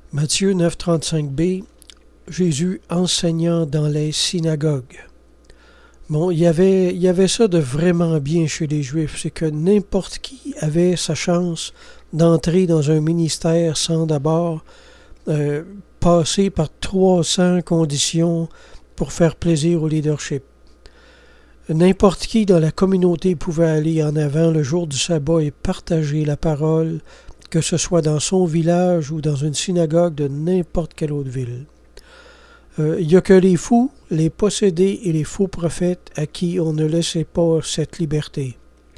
Matthieu 9,35b, Jésus enseignant dans les synagogues. Bon, il y avait ça de vraiment bien chez les Juifs, c'est que n'importe qui avait sa chance d'entrer dans un ministère sans d'abord passer par 300 conditions pour faire plaisir au leadership. N'importe qui dans la communauté pouvait aller en avant le jour du sabbat et partager la parole, que ce soit dans son village ou dans une synagogue de n'importe quelle autre ville. Il n'y a que les fous, les possédés et les faux prophètes à qui on ne laissait pas cette liberté.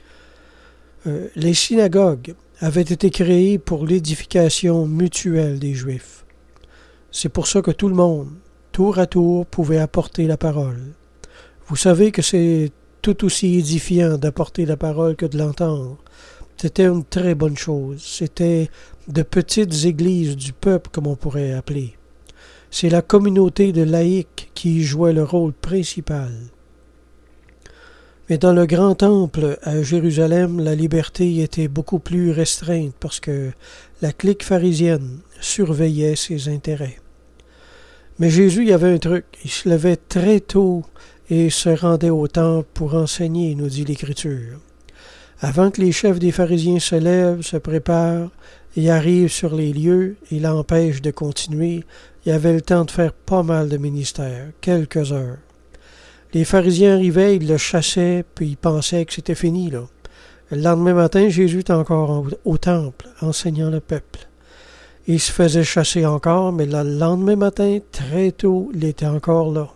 Les synagogues avaient été créées pour l'édification mutuelle des Juifs. C'est pour ça que tout le monde, tour à tour, pouvait apporter la parole. Vous savez que c'est tout aussi édifiant d'apporter la parole que de l'entendre. C'était une très bonne chose. C'était de petites églises du peuple, comme on pourrait appeler. C'est la communauté de laïcs qui y jouait le rôle principal. Mais dans le grand temple à Jérusalem, la liberté était beaucoup plus restreinte parce que la clique pharisienne surveillait ses intérêts. Mais Jésus y avait un truc. Il se levait très tôt et se rendait au temple pour enseigner, nous dit l'Écriture. Avant que les chefs des pharisiens se lèvent, se préparent et arrivent sur les lieux et l'empêchent de continuer, il avait le temps de faire pas mal de ministères, quelques heures. Les pharisiens arrivaient, ils le chassaient, puis ils pensaient que c'était fini, là. Le lendemain matin, Jésus était encore au temple, enseignant le peuple. Il se faisait chasser encore, mais le lendemain matin, très tôt, il était encore là.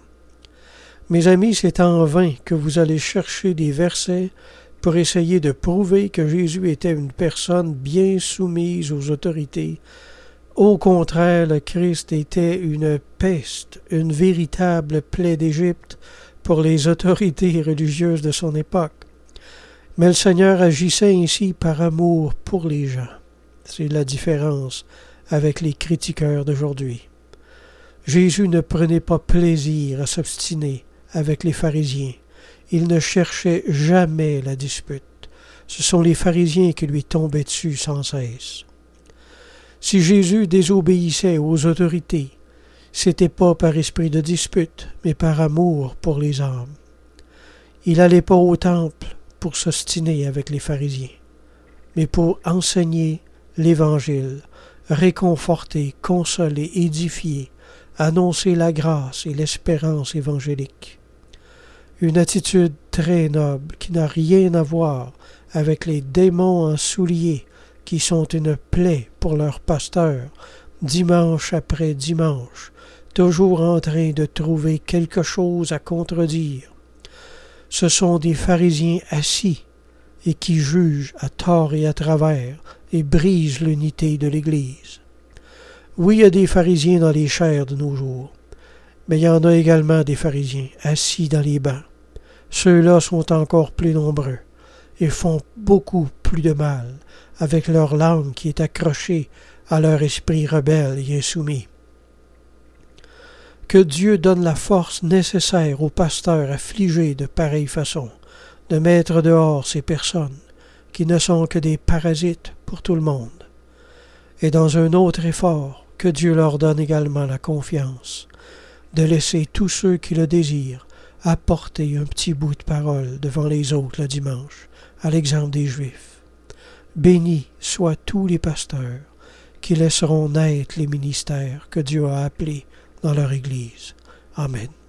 Mes amis, c'est en vain que vous allez chercher des versets pour essayer de prouver que Jésus était une personne bien soumise aux autorités. Au contraire, le Christ était une peste, une véritable plaie d'Égypte pour les autorités religieuses de son époque. Mais le Seigneur agissait ainsi par amour pour les gens. C'est la différence avec les critiqueurs d'aujourd'hui. Jésus ne prenait pas plaisir à s'obstiner avec les pharisiens. Il ne cherchait jamais la dispute. Ce sont les pharisiens qui lui tombaient dessus sans cesse. Si Jésus désobéissait aux autorités, c'était pas par esprit de dispute, mais par amour pour les âmes. Il n'allait pas au temple pour s'ostiner avec les pharisiens, mais pour enseigner l'Évangile, réconforter, consoler, édifier, annoncer la grâce et l'espérance évangélique. Une attitude très noble qui n'a rien à voir avec les démons en souliers qui sont une plaie pour leurs pasteurs, dimanche après dimanche, toujours en train de trouver quelque chose à contredire. Ce sont des pharisiens assis et qui jugent à tort et à travers et brisent l'unité de l'Église. Oui, il y a des pharisiens dans les chairs de nos jours, mais il y en a également des pharisiens assis dans les bancs. Ceux-là sont encore plus nombreux et font beaucoup plus de mal avec leur langue qui est accrochée à leur esprit rebelle et insoumis. Que Dieu donne la force nécessaire aux pasteurs affligés de pareille façon de mettre dehors ces personnes qui ne sont que des parasites pour tout le monde. Et dans un autre effort, que Dieu leur donne également la confiance de laisser tous ceux qui le désirent apporter un petit bout de parole devant les autres le dimanche, à l'exemple des Juifs. Bénis soient tous les pasteurs qui laisseront naître les ministères que Dieu a appelés dans leur Église. Amen.